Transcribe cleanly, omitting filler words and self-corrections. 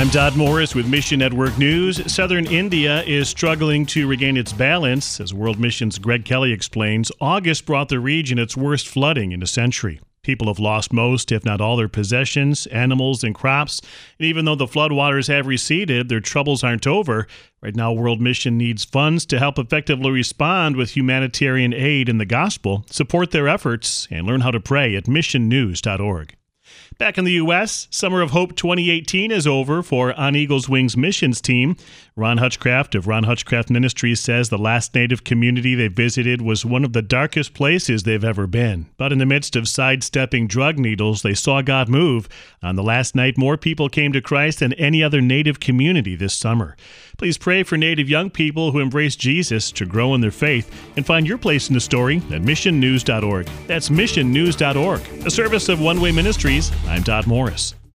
I'm Dodd Morris with Mission Network News. Southern India is struggling to regain its balance. As World Mission's Greg Kelly explains, August brought the region its worst flooding in a century. People have lost most, if not all, their possessions, animals, and crops. And even though the floodwaters have receded, their troubles aren't over. Right now, World Mission needs funds to help effectively respond with humanitarian aid and the gospel. Support their efforts and learn how to pray at missionnews.org. Back in the U.S., Summer of Hope 2018 is over for On Eagle's Wings missions team. Ron Hutchcraft of Ron Hutchcraft Ministries says the last Native community they visited was one of the darkest places they've ever been. But in the midst of sidestepping drug needles, they saw God move. On the last night, more people came to Christ than any other Native community this summer. Please pray for Native young people who embrace Jesus to grow in their faith and find your place in the story at missionnews.org. That's missionnews.org, a service of One Way Ministries. I'm Dodd Morris.